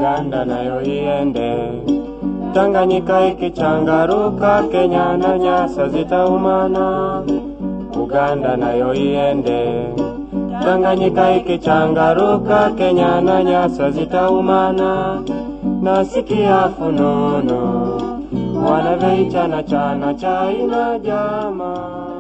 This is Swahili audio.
Uganda nayo iende. Tanganyika ikichangaruka, Kenya na Nyasa zitaumana. Uganda nayo iende. Tanganyika ikichangaruka, Kenya na Nyasa zitaumana. Nasikia funono, wanaveichana chana cha ina jama.